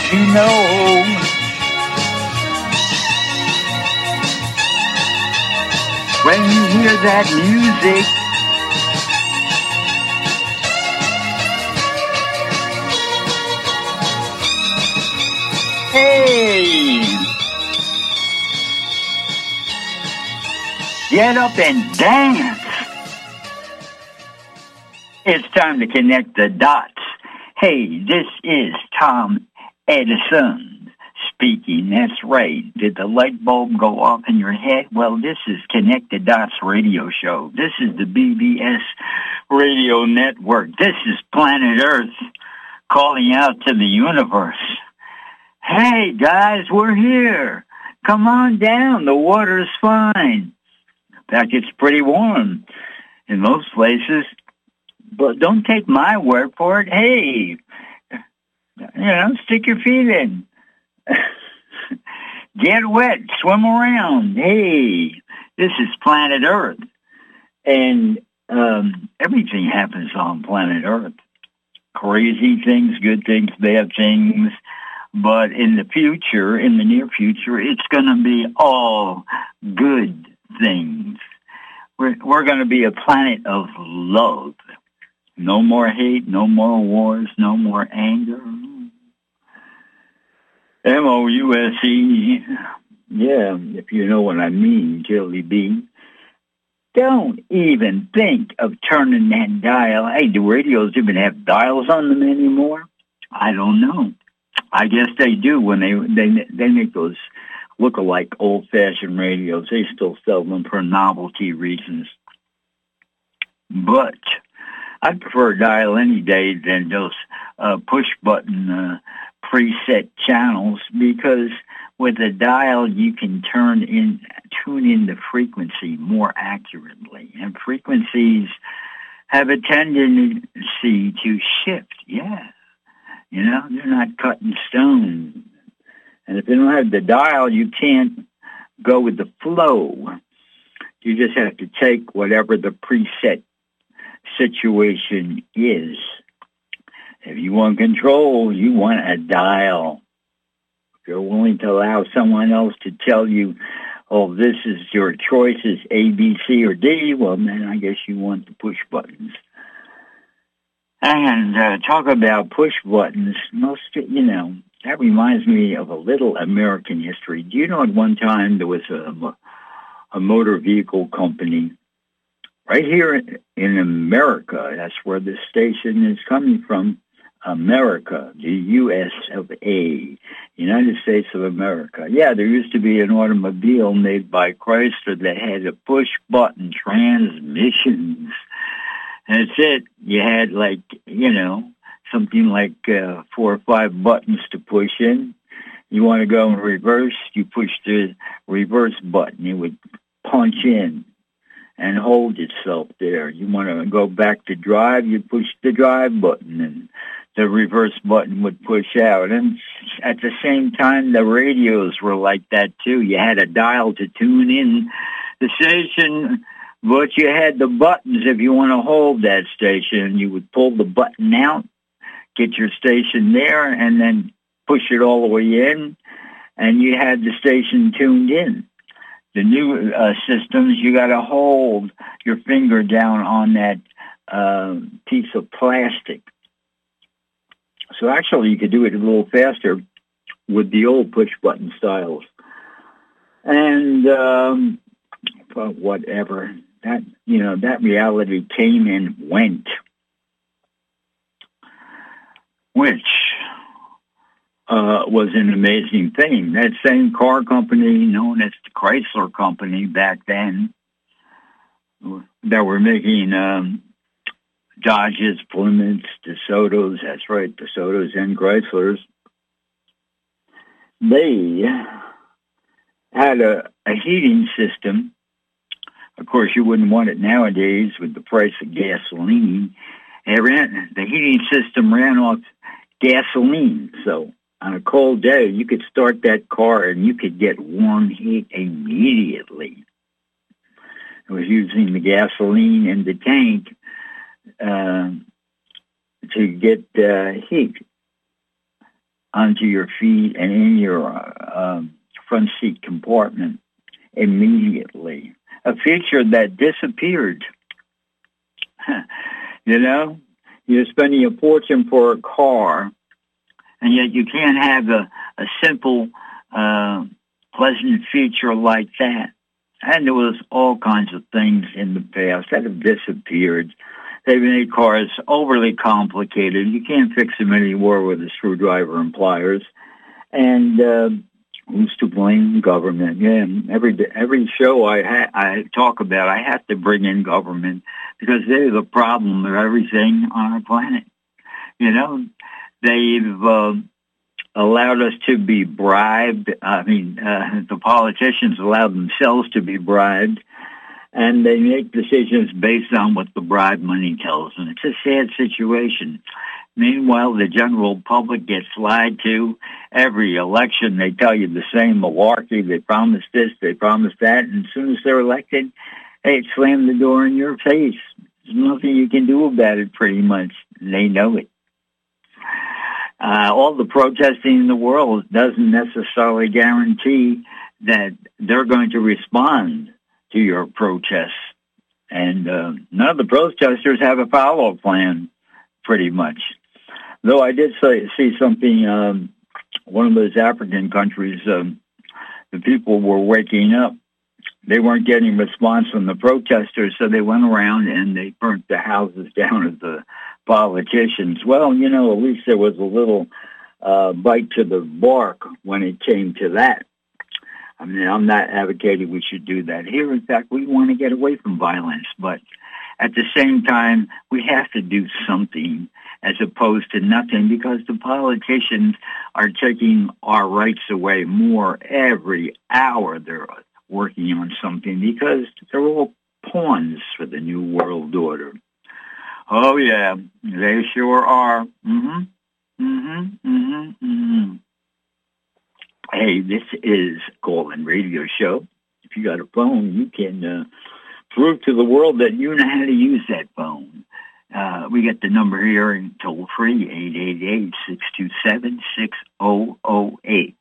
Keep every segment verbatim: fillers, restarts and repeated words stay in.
you know. When you hear that music, hey, get up and dance. It's time to connect the dots. Hey, this is Tom Edison speaking. That's right. Did the light bulb go off in your head? Well, this is Connect the Dots radio show. This is the B B S radio network. This is planet Earth calling out to the universe. Hey, guys, we're here. Come on down. The water's fine. In fact, it's pretty warm in most places. But don't take my word for it. Hey, you know, stick your feet in. Get wet. Swim around. Hey, this is planet Earth. And um, everything happens on planet Earth. Crazy things, good things, bad things. But in the future, in the near future, it's going to be all good things. We're, we're going to be a planet of love. No more hate, no more wars, no more anger. M O U S E. Yeah, if you know what I mean, Jelly Bean. Don't even think of turning that dial. Hey, do radios even have dials on them anymore? I don't know. I guess they do when they they they make those look-alike old-fashioned radios. They still sell them for novelty reasons. But I'd prefer a dial any day than those uh, push-button uh, preset channels, because with a dial you can turn in, tune in the frequency more accurately, and frequencies have a tendency to shift. Yeah, you know, they're not cut in stone, and if you don't have the dial, you can't go with the flow. You just have to take whatever the preset situation is. If you want control, you want a dial. If you're willing to allow someone else to tell you, oh, this is your choices, A, B, C, or D, well, then I guess you want the push buttons. And uh, talk about push buttons, most, you know, that reminds me of a little American history. Do you know at one time there was a, a motor vehicle company right here in America? That's where this station is coming from. America, the U S of A, United States of America. Yeah, there used to be an automobile made by Chrysler that had a push-button transmissions. That's it. You had, like, you know, something like uh, four or five buttons to push in. You want to go in reverse, you push the reverse button. It would punch in and hold itself there. You want to go back to drive, you push the drive button, and the reverse button would push out. And at the same time, the radios were like that, too. You had a dial to tune in the station, but you had the buttons. If you want to hold that station, you would pull the button out, get your station there, and then push it all the way in, and you had the station tuned in. The new uh, systems, you got to hold your finger down on that uh, piece of plastic. So actually, you could do it a little faster with the old push-button styles. And um, but whatever, that you know, that reality came and went, which uh, was an amazing thing. That same car company, known as the Chrysler Company back then, that were making um, Dodges, Plymouths, DeSotos, that's right, DeSotos and Chryslers, they had a, a heating system. Of course, you wouldn't want it nowadays with the price of gasoline. It ran, the heating system ran off gasoline, so on a cold day, you could start that car and you could get warm heat immediately. It was using the gasoline in the tank Uh, to get uh, heat. onto your feet and in your uh, front seat compartment immediately. A feature that disappeared. You know, you're spending a fortune for a car, and yet you can't have a, a simple, uh, pleasant feature like that. And there was all kinds of things in the past that have disappeared. They've made cars overly complicated. You can't fix them anymore with a screwdriver and pliers. And uh, who's to blame? Government. Yeah, every every show I ha- I talk about, I have to bring in government because they're the problem of everything on our planet. You know, they've uh, allowed us to be bribed. I mean, uh, the politicians allow themselves to be bribed. And they make decisions based on what the bribe money tells them. It's a sad situation. Meanwhile, the general public gets lied to. Every election, they tell you the same malarkey. They promise this, they promise that, and as soon as they're elected, they slam the door in your face. There's nothing you can do about it, pretty much. They know it. Uh, all the protesting in the world doesn't necessarily guarantee that they're going to respond to your protests. And uh, none of the protesters have a follow-up plan, pretty much. Though I did say, see something, um, one of those African countries, um, the people were waking up. They weren't getting response from the protesters, so they went around and they burnt the houses down of the politicians. Well, you know, at least there was a little uh, bite to the bark when it came to that. I mean, I'm not advocating we should do that here. In fact, we want to get away from violence. But at the same time, we have to do something as opposed to nothing because the politicians are taking our rights away more every hour. They're working on something because they're all pawns for the New World Order. Oh, yeah, they sure are. Mm-hmm, mm-hmm, mm-hmm, mm-hmm. Hey, this is Call-In Radio Show. If you got a phone, you can uh, prove to the world that you know how to use that phone. Uh, we get the number here in toll-free, eight eight eight, six two seven, six zero zero eight.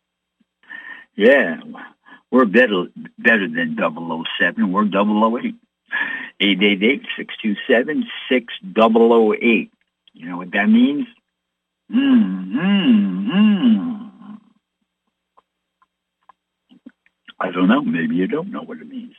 Yeah, we're better, better than double oh seven. We're double oh eight. eight eight eight, six two seven, six zero zero eight. You know what that means? Mm-hmm. I don't know. Maybe you don't know what it means.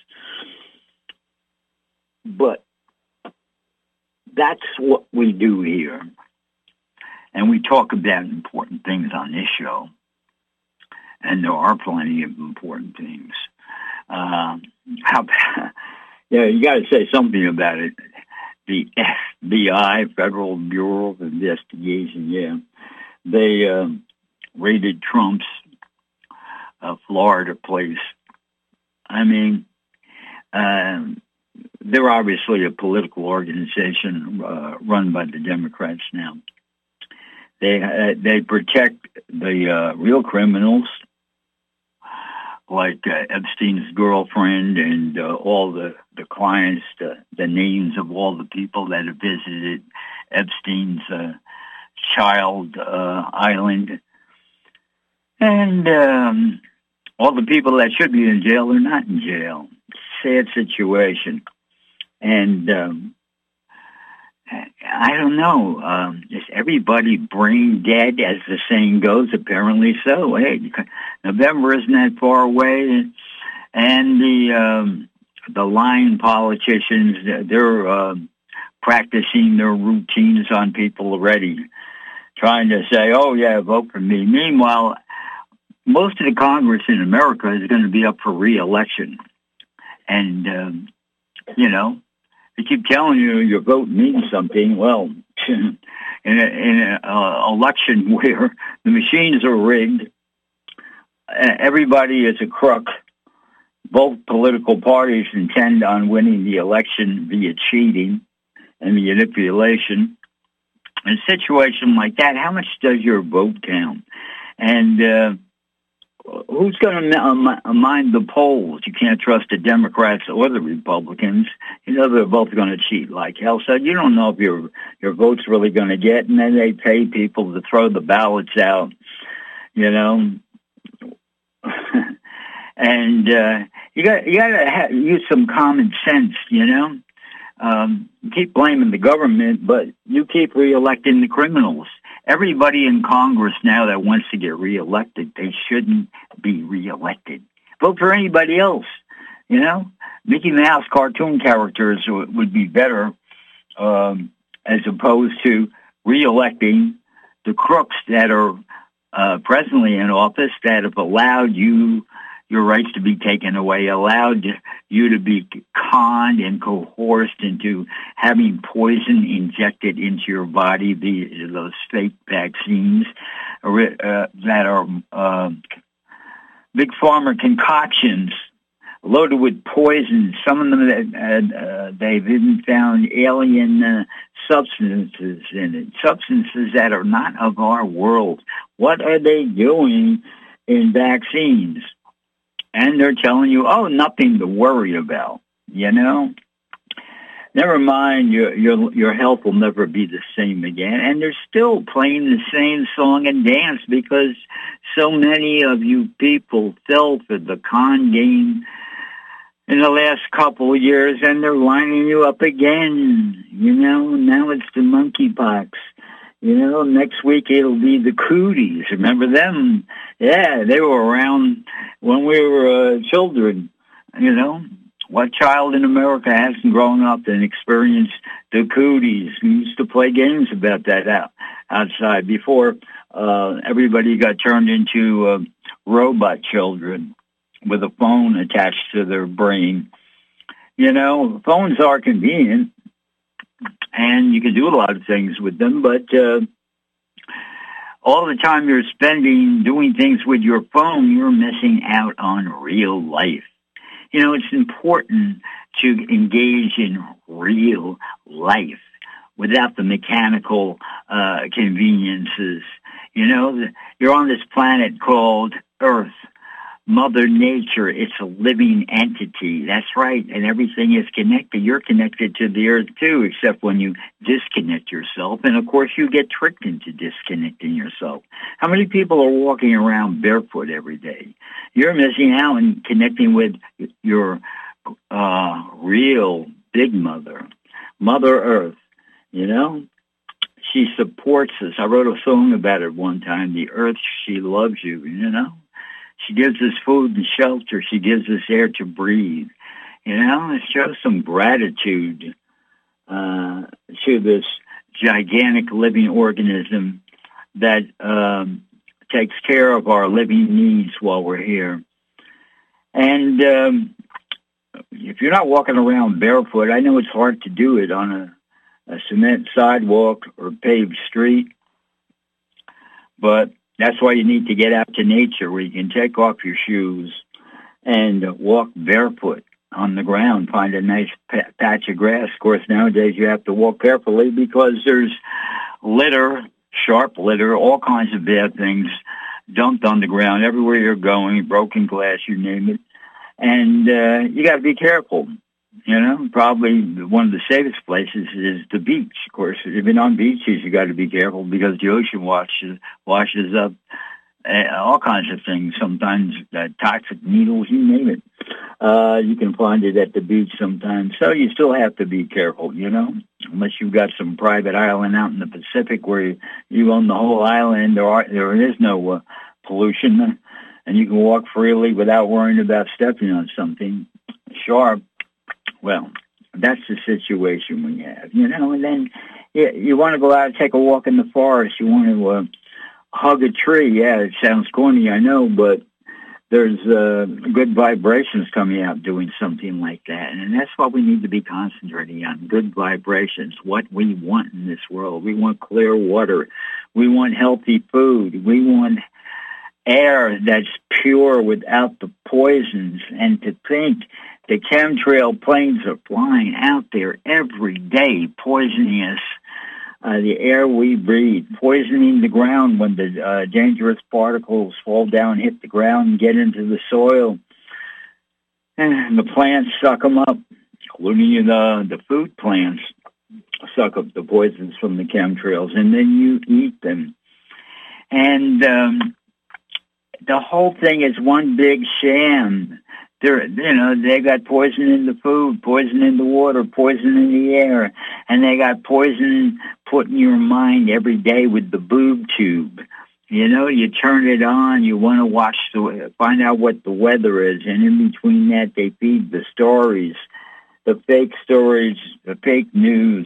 But that's what we do here. And we talk about important things on this show. And there are plenty of important things. Uh, how about, yeah, you got to say something about it. The F B I, Federal Bureau of Investigation, yeah, they uh, raided Trump's Uh, Florida place. I mean, um, they're obviously a political organization uh, run by the Democrats now. They uh, they protect the uh, real criminals, like uh, Epstein's girlfriend and uh, all the, the clients, the, the names of all the people that have visited Epstein's uh, child uh, island. And um, all the people that should be in jail are not in jail. Sad situation. And um, I don't know. Um, is everybody brain dead, as the saying goes? Apparently so. Hey, November isn't that far away. And the um, the lying politicians, they're uh, practicing their routines on people already, trying to say, oh, yeah, vote for me. Meanwhile, most of the Congress in America is going to be up for re-election. And, um, you know, they keep telling you your vote means something. Well, in an uh, election where the machines are rigged, everybody is a crook. Both political parties intend on winning the election via cheating and manipulation. In a situation like that, how much does your vote count? And uh, who's going to mind the polls? You can't trust the Democrats or the Republicans. You know they're both going to cheat like hell. So you don't know if your your vote's really going to get, and then they pay people to throw the ballots out you know. And uh, you got you got to ha- use some common sense, you know. Um, you keep blaming the government, but you keep reelecting the criminals. Everybody in Congress now that wants to get reelected, they shouldn't be reelected. Vote for anybody else, you know. Mickey Mouse cartoon characters w- would be better um, as opposed to reelecting the crooks that are uh, presently in office that have allowed you your rights to be taken away, allowed you to be conned and coerced into having poison injected into your body, the, those fake vaccines uh, that are uh, big pharma concoctions loaded with poison. Some of them, that, uh, they've even found alien uh, substances in it, substances that are not of our world. What are they doing in vaccines? And they're telling you, oh, nothing to worry about, you know? Never mind, your your your health will never be the same again. And they're still playing the same song and dance because so many of you people fell for the con game in the last couple of years, and they're lining you up again. You know, now it's the monkeypox. You know, next week it'll be the cooties. Remember them? Yeah, they were around when we were uh, children. You know, what child in America hasn't grown up and experienced the cooties? We used to play games about that out, outside before uh, everybody got turned into uh, robot children with a phone attached to their brain. You know, phones are convenient, and you can do a lot of things with them, but uh, all the time you're spending doing things with your phone, you're missing out on real life. You know, it's important to engage in real life without the mechanical uh, conveniences. You know, you're on this planet called Earth. Mother Nature, it's a living entity. That's right. And everything is connected. You're connected to the earth too, except when you disconnect yourself. And of course, you get tricked into disconnecting yourself. How many people are walking around barefoot every day? You're missing out on connecting with your uh, real big mother, Mother Earth, you know? She supports us. I wrote a song about it one time. The earth, she loves you, you know? She gives us food and shelter. She gives us air to breathe. You know, it shows some gratitude uh, to this gigantic living organism that um, takes care of our living needs while we're here. And um, if you're not walking around barefoot, I know it's hard to do it on a, a cement sidewalk or paved street, but that's why you need to get out to nature where you can take off your shoes and walk barefoot on the ground, find a nice p- patch of grass. Of course, nowadays you have to walk carefully because there's litter, sharp litter, all kinds of bad things dumped on the ground everywhere you're going, broken glass, you name it. And uh, you got to be careful. You know, probably one of the safest places is the beach. Of course, if you've been on beaches, you got to be careful because the ocean washes washes up uh, all kinds of things. Sometimes uh, toxic needles, you name it. Uh, you can find it at the beach sometimes. So you still have to be careful, you know, unless you've got some private island out in the Pacific where you, you own the whole island. There are there is no uh, pollution, and you can walk freely without worrying about stepping on something sharp. Well, that's the situation we have, you know, and then you, you want to go out and take a walk in the forest. You want to uh, hug a tree. Yeah, it sounds corny, I know, but there's uh, good vibrations coming out doing something like that. And that's what we need to be concentrating on, good vibrations, what we want in this world. We want clear water. We want healthy food. We want air that's pure without the poisons. And to think the chemtrail planes are flying out there every day, poisoning us, uh, the air we breathe, poisoning the ground when the uh, dangerous particles fall down, hit the ground, and get into the soil. And the plants suck them up, including the, the food plants suck up the poisons from the chemtrails, and then you eat them. And um, the whole thing is one big sham. They're, you know, they got poison in the food, poison in the water, poison in the air, and they got poison put in your mind every day with the boob tube. You know, you turn it on, you want to watch the, find out what the weather is, and in between that, they feed the stories, the fake stories, the fake news,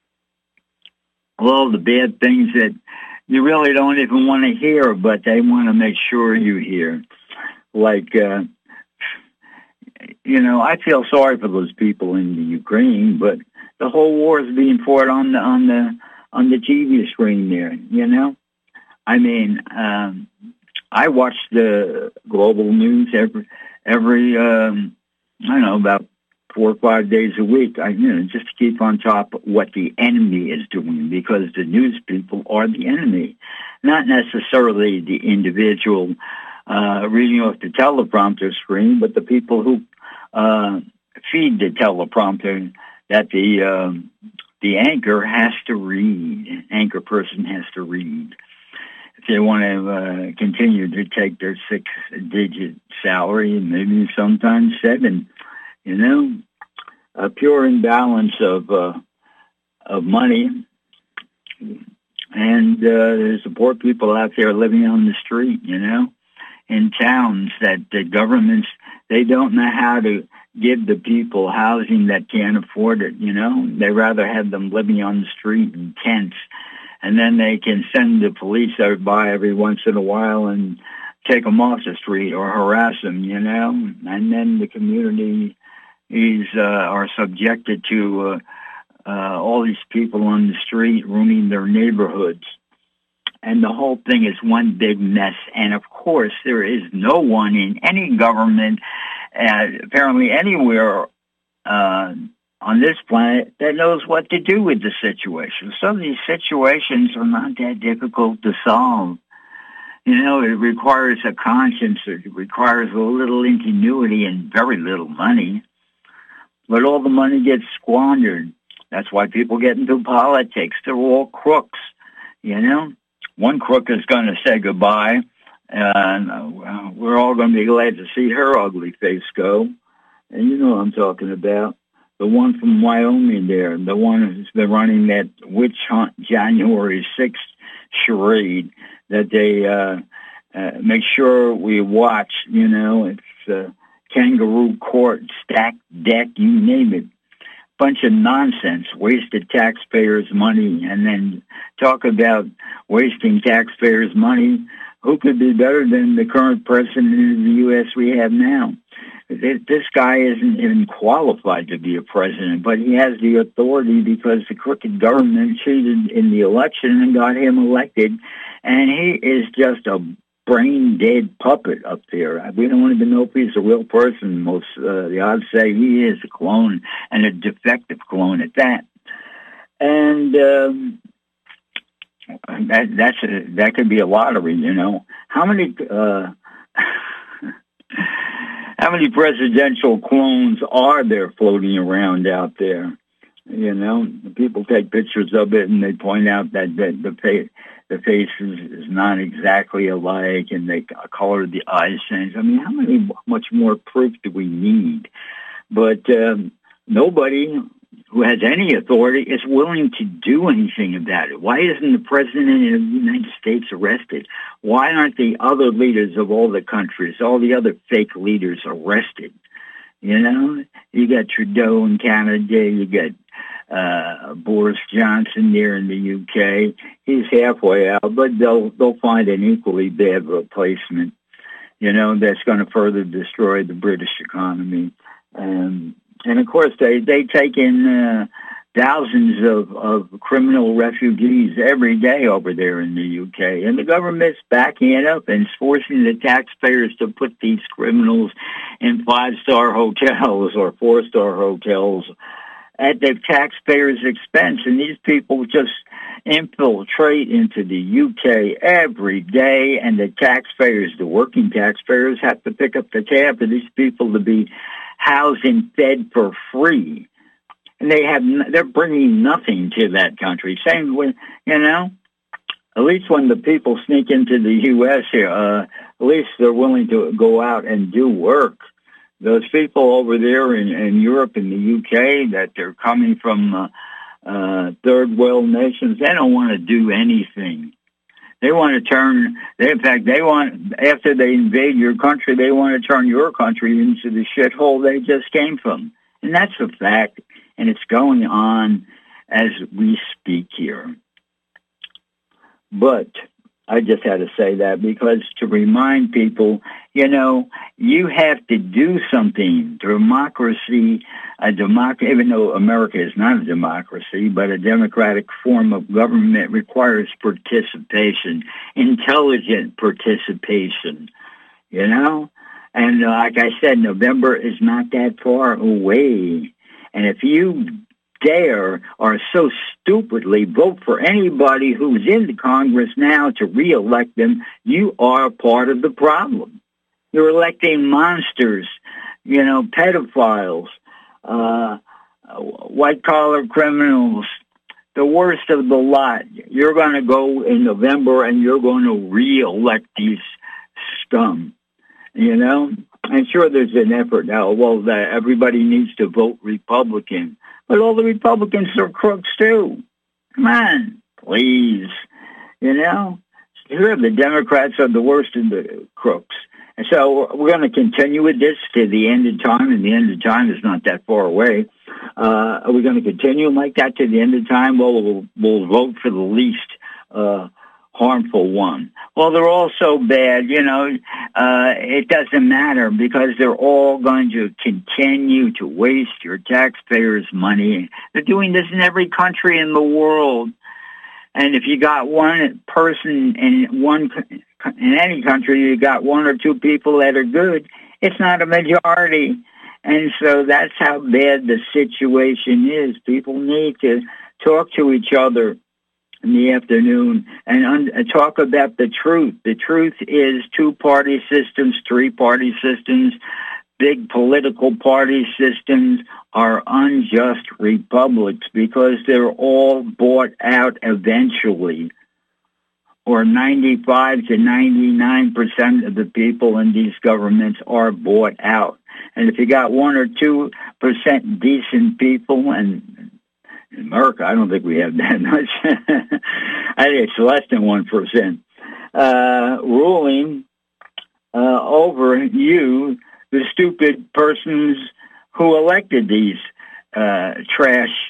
all the bad things that you really don't even want to hear, but they want to make sure you hear. Like, uh, you know, I feel sorry for those people in the Ukraine, but the whole war is being fought on the on the on the T V screen there. You know, I mean, um, I watch the global news every every um, I don't know, about four or five days a week. I you know just to keep on top of what the enemy is doing, because the news people are the enemy, not necessarily the individual Uh, reading off the teleprompter screen, but the people who uh, feed the teleprompter that the um, the anchor has to read, anchor person has to read. If they want to uh, continue to take their six-digit salary, maybe sometimes seven, you know, a pure imbalance of uh, of money. And uh, there's the poor people out there living on the street, you know, in towns that the governments, they don't know how to give the people housing that can't afford it, you know. They rather have them living on the street in tents, and then they can send the police by every once in a while and take them off the street or harass them, you know. And then the community is uh, are subjected to uh, uh, all these people on the street ruining their neighborhoods. And the whole thing is one big mess. And, of course, there is no one in any government, uh, apparently anywhere uh, on this planet, that knows what to do with the situation. Some of these situations are not that difficult to solve. You know, it requires a conscience. It requires a little ingenuity and very little money. But all the money gets squandered. That's why people get into politics. They're all crooks, you know. One crook is going to say goodbye, and uh, we're all going to be glad to see her ugly face go. And you know what I'm talking about. The one from Wyoming there, the one who's been running that witch hunt January sixth charade that they uh, uh, make sure we watch, you know. It's uh, kangaroo court, stacked deck, you name it. Bunch of nonsense, wasted taxpayers' money, and then talk about wasting taxpayers' money. Who could be better than the current president of the U S we have now? This guy isn't even qualified to be a president, but he has the authority because the crooked government cheated in the election and got him elected, and he is just a brain-dead puppet up there. We don't even know if he's a real person. Most uh, the odds say he is a clone, and a defective clone at that. And um, that that's a, that could be a lottery, you know. How many uh, how many presidential clones are there floating around out there? You know, people take pictures of it and they point out that, that the face the face is, is not exactly alike, and they color the eyes change. I mean, how many much more proof do we need? But um, nobody who has any authority is willing to do anything about it. Why isn't the president of the United States arrested? Why aren't the other leaders of all the countries, all the other fake leaders arrested? You know, you got Trudeau in Canada, you got uh, Boris Johnson there in the U K. He's halfway out, but they'll they'll find an equally bad replacement. You know, that's going to further destroy the British economy. Um, and of course, they they take in uh, thousands of, of criminal refugees every day over there in the U K, and the government's backing it up and forcing the taxpayers to put these criminals in five-star hotels or four-star hotels at the taxpayers' expense. And these people just infiltrate into the U K every day, and the taxpayers, the working taxpayers, have to pick up the tab for these people to be housed and fed for free. And they have, they're bringing nothing to that country. Same with, you know, at least when the people sneak into the U S here, uh, At least they're willing to go out and do work. Those people over there in, in Europe and the U K that they're coming from uh, uh, third world nations, they don't want to do anything. They want to turn, they, in fact, they want, after they invade your country, they want to turn your country into the shithole they just came from. And that's a fact, and it's going on as we speak here. But I just had to say that because to remind people, you know, you have to do something. Democracy, a democ- even though America is not a democracy, but a democratic form of government requires participation, intelligent participation, you know? And uh, like I said, November is not that far away. And if you dare or so stupidly vote for anybody who's in the Congress now to reelect them, you are part of the problem. You're electing monsters, you know, pedophiles, uh, white-collar criminals, the worst of the lot. You're going to go in November and you're going to reelect these scum, you know? I'm sure there's an effort now, well, that everybody needs to vote Republican. But all the Republicans are crooks, too. Come on, please. You know? Here, the Democrats are the worst of the crooks. And so we're going to continue with this to the end of time, and the end of time is not that far away. Uh, are we going to continue like that to the end of time? Well, we'll, we'll vote for the least uh, harmful one. Well, they're all so bad, you know, uh, it doesn't matter because they're all going to continue to waste your taxpayers' money. They're doing this in every country in the world. And if you got one person in one in any country, you got one or two people that are good, it's not a majority. And so that's how bad the situation is. People need to talk to each other in the afternoon and un- talk about the truth. The truth is two-party systems, three-party systems, big political party systems are unjust republics because they're all bought out eventually. Or ninety-five to ninety-nine percent of the people in these governments are bought out. And if you got one or two percent decent people, and in America, I don't think we have that much. I think it's less than one percent uh, ruling uh, over you, the stupid persons who elected these uh, trash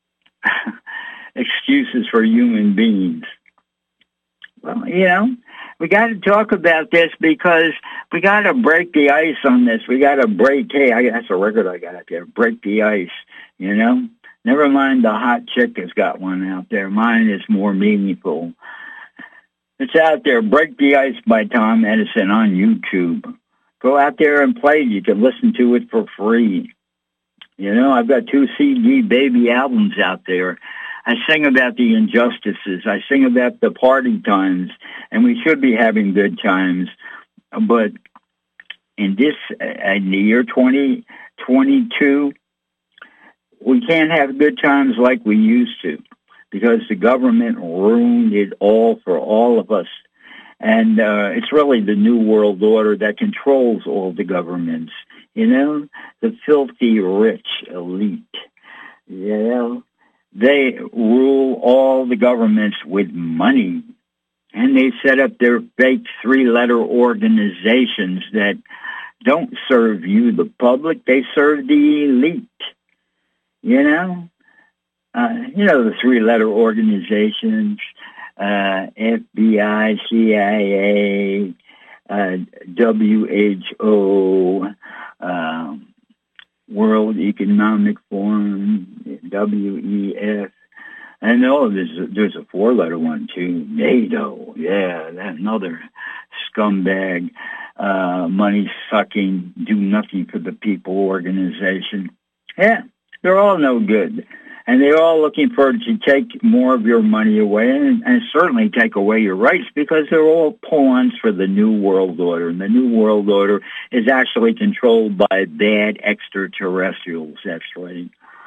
excuses for human beings. Well, you know, we got to talk about this because we got to break the ice on this. We got to break, hey, I, that's a record I got out there, break the ice, you know. Never mind the hot chick has got one out there. Mine is more meaningful. It's out there, Break the Ice by Tom Edison on YouTube. Go out there and play it. You can listen to it for free. You know, I've got two C D baby albums out there. I sing about the injustices. I sing about the party times, and we should be having good times. But in this, in the year twenty twenty-two, we can't have good times like we used to because the government ruined it all for all of us. And uh, it's really the New World Order that controls all the governments, you know, the filthy rich elite, you know. They rule all the governments with money, and they set up their fake three-letter organizations that don't serve you, the public. They serve the elite, you know? Uh, you know, the three-letter organizations, uh, F B I, C I A, uh, W H O, um, World Economic Forum, W E F. I know there's a, there's a four-letter one, too. NATO. Yeah, that's another scumbag, uh, money-sucking, do-nothing for the people organization. Yeah, they're all no good. And they're all looking for to take more of your money away and, and certainly take away your rights because they're all pawns for the New World Order. And the New World Order is actually controlled by bad extraterrestrials, that's right.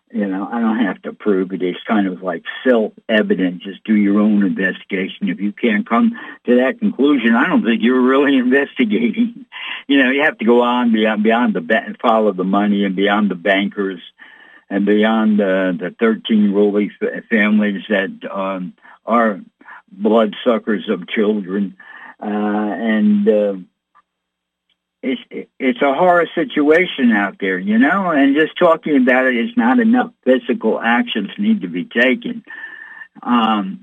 You know, I don't have to prove it. It's kind of like self-evident. Just do your own investigation. If you can't come to that conclusion, I don't think you're really investigating. You know, you have to go on beyond beyond the ba- follow the money and beyond the bankers and beyond the the thirteen ruling families that um, are bloodsuckers of children, uh, and. Uh, It's it's a horror situation out there, you know, and just talking about it is not enough. Physical actions need to be taken um,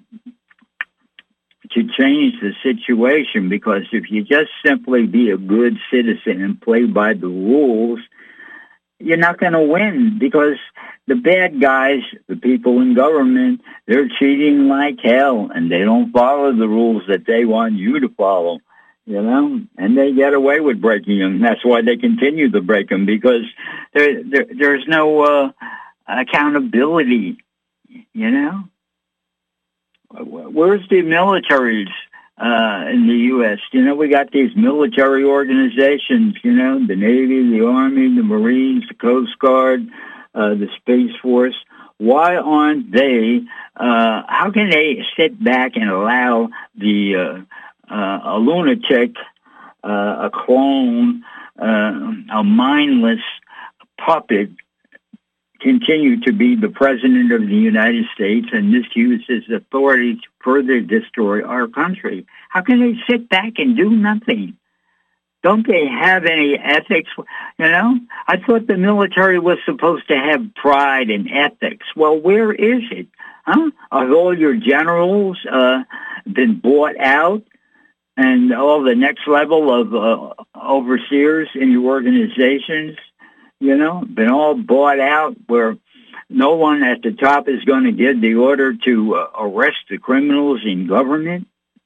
to change the situation, because if you just simply be a good citizen and play by the rules, you're not going to win, because the bad guys, the people in government, they're cheating like hell, and they don't follow the rules that they want you to follow. You know, and they get away with breaking them. That's why they continue to break them, because there, there there's no uh, accountability. You know, where's the militaries uh, in the U S? You know, we got these military organizations. You know, the Navy, the Army, the Marines, the Coast Guard, uh, the Space Force. Why aren't they? Uh, how can they sit back and allow the uh, Uh, a lunatic, uh, a clone, uh, a mindless puppet continue to be the president of the United States and misuse his authority to further destroy our country? How can they sit back and do nothing? Don't they have any ethics? You know, I thought the military was supposed to have pride and ethics. Well, where is it? Huh? Have all your generals uh, been bought out? And all the next level of uh, overseers in your organizations, you know, been all bought out, where no one at the top is going to give the order to uh, arrest the criminals in government?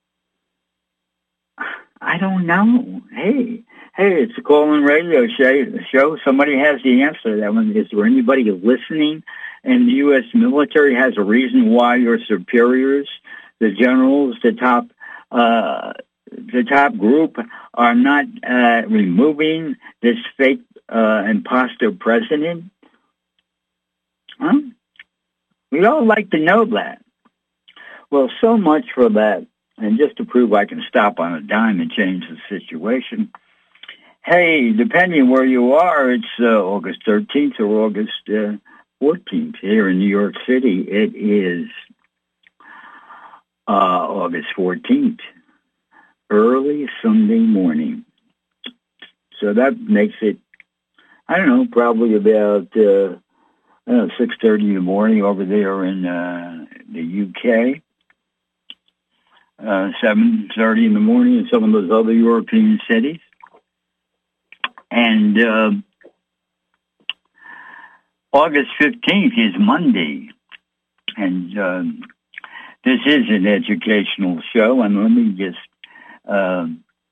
I don't know. Hey, hey, it's a call-in radio show. Somebody has the answer to that one. Is there anybody listening? And the U S military has a reason why your superiors, the generals, the top uh the top group, are not uh, removing this fake uh, imposter president? Huh? We'd all like to know that. Well, so much for that. And just to prove I can stop on a dime and change the situation, hey, depending where you are, it's uh, August thirteenth or August uh, fourteenth here in New York City. It is uh, August fourteenth. Early Sunday morning. So that makes it, I don't know, probably about uh, I don't know, six thirty in the morning over there in uh, the U K. Uh, seven thirty in the morning in some of those other European cities. And uh, August fifteenth is Monday. And uh, this is an educational show, and let me just Uh,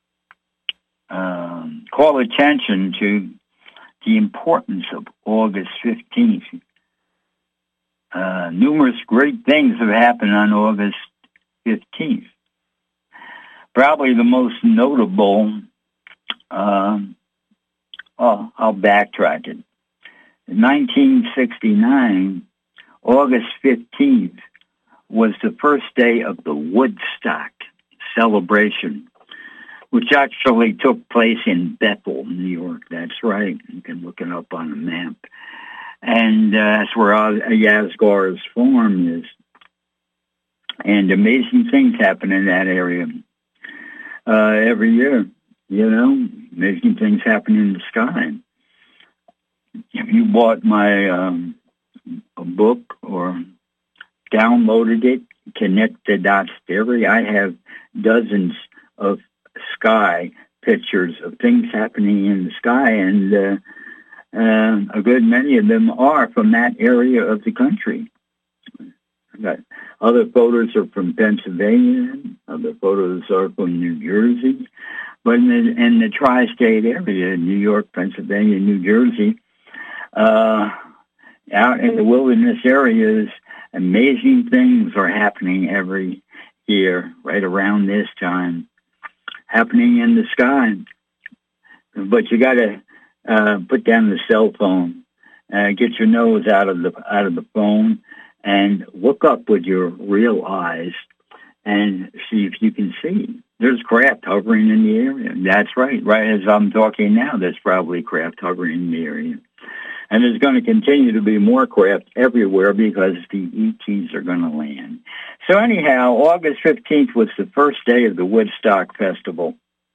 uh, call attention to the importance of August fifteenth. Uh, numerous great things have happened on August fifteenth. Probably the most notable, uh, oh, I'll backtrack it. In nineteen sixty-nine, August fifteenth was the first day of the Woodstock celebration, which actually took place in Bethel, New York. That's right. You can look it up on a map. And uh, that's where Yasgar's farm is. And amazing things happen in that area uh, every year. You know, amazing things happen in the sky. If you bought my um, book or downloaded it, Connect the Dots Theory, I have dozens of sky pictures of things happening in the sky, and uh, uh, a good many of them are from that area of the country. Got other photos are from Pennsylvania, other photos are from New Jersey, but in the, in the tri-state area, New York, Pennsylvania, New Jersey, uh, out in the wilderness areas, amazing things are happening every year, right around this time, happening in the sky. But you got to uh, put down the cell phone Uh, get your nose out of the out of the phone and look up with your real eyes and see if you can see. There's craft hovering in the area. That's right. Right as I'm talking now, there's probably craft hovering in the area. And there's going to continue to be more craft everywhere because the E Ts are going to land. So anyhow, August fifteenth was the first day of the Woodstock Festival.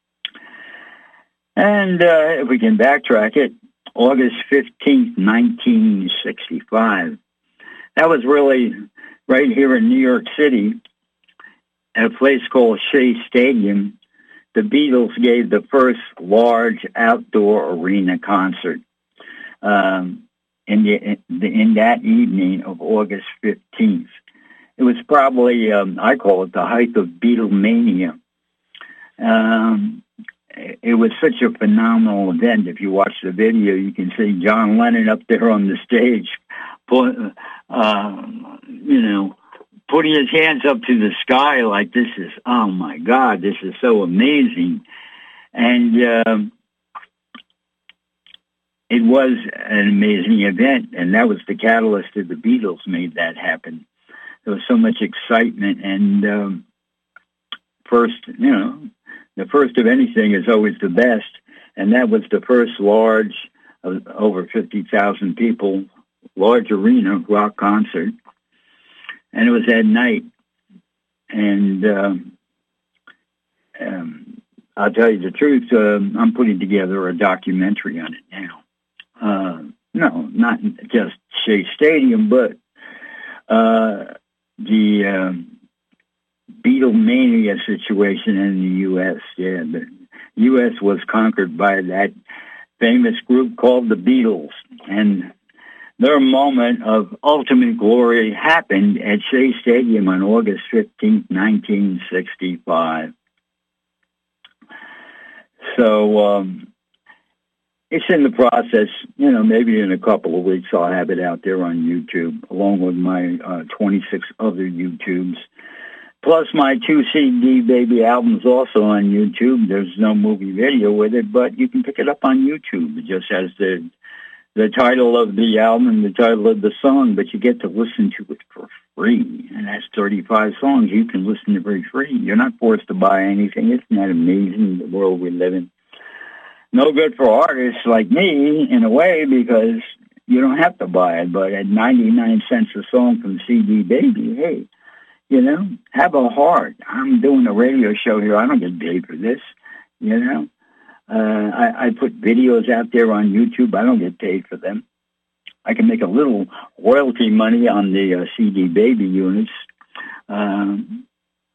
And uh, if we can backtrack it, August fifteenth, nineteen sixty-five. That was really right here in New York City at a place called Shea Stadium. The Beatles gave the first large outdoor arena concert um, in, the, in, the, in that evening of August fifteenth. It was probably, um, I call it the height of Beatlemania. Um, It was such a phenomenal event. If you watch the video, you can see John Lennon up there on the stage, put, uh, you know, putting his hands up to the sky like this is, oh my God, this is so amazing. And um, it was an amazing event, and that was the catalyst that the Beatles made that happen. There was so much excitement, and um, first, you know, the first of anything is always the best, and that was the first large, uh, over fifty thousand people, large arena rock concert, and it was at night. And um, um, I'll tell you the truth, uh, I'm putting together a documentary on it now. Uh, no, not just Shea Stadium, but uh, the... Um, Beatlemania situation in the U S Yeah, the U S was conquered by that famous group called the Beatles, and their moment of ultimate glory happened at Shea Stadium on August fifteenth, nineteen sixty-five. So um, it's in the process. You know, maybe in a couple of weeks I'll have it out there on YouTube, along with my uh, twenty-six other YouTubes. Plus my two C D Baby albums also on YouTube. There's no movie video with it, but you can pick it up on YouTube. It just has the the title of the album and the title of the song, but you get to listen to it for free. And that's thirty-five songs you can listen to for free. You're not forced to buy anything. Isn't that amazing, the world we live in? No good for artists like me, in a way, because you don't have to buy it. But at ninety-nine cents a song from C D Baby, hey, you know, have a heart. I'm doing a radio show here. I don't get paid for this, you know. Uh, I, I put videos out there on YouTube. I don't get paid for them. I can make a little royalty money on the uh, C D Baby units um,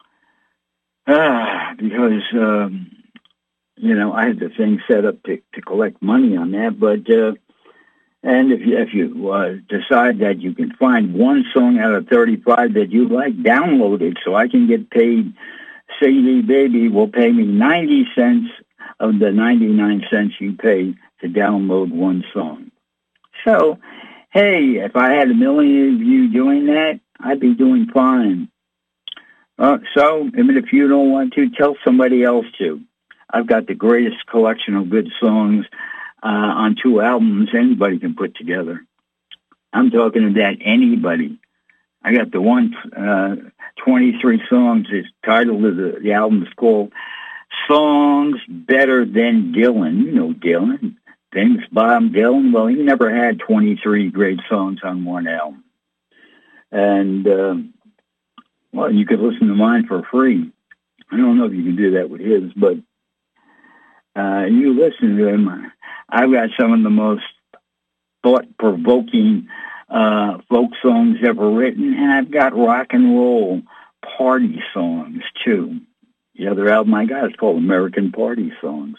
uh, because, um, you know, I had the thing set up to, to collect money on that. But uh, and if you, if you uh, decide that you can find one song out of thirty-five that you like, download it so I can get paid. C D Baby will pay me ninety cents of the ninety-nine cents you pay to download one song. So, hey, if I had a million of you doing that, I'd be doing fine. Uh, so, even if you don't want to, tell somebody else to. I've got the greatest collection of good songs Uh, on two albums anybody can put together. I'm talking about anybody. I got the one, uh, twenty-three songs. It's titled of the, the album is called Songs Better Than Dylan. You know Dylan. Famous Bob Dylan. Well, he never had twenty-three great songs on one album. And, uh, well, you could listen to mine for free. I don't know if you can do that with his, but uh, you listen to him. I've got some of the most thought-provoking uh, folk songs ever written, and I've got rock and roll party songs, too. The other album I got is called American Party Songs.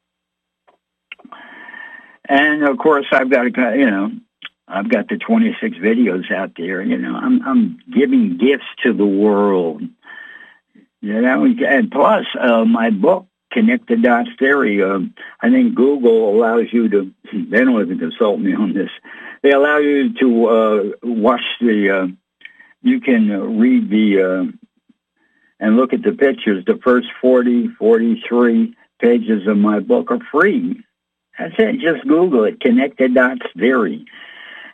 And, of course, I've got, you know, I've got the twenty-six videos out there. You know, I'm, I'm giving gifts to the world. You know, and plus, uh, my book, Connect the Dots Theory. Uh, I think Google allows you to, they don't even consult me on this, they allow you to uh, watch the, uh, you can uh, read the, uh, and look at the pictures. The first forty, forty-three pages of my book are free. That's it. Just Google it, Connect the Dots Theory.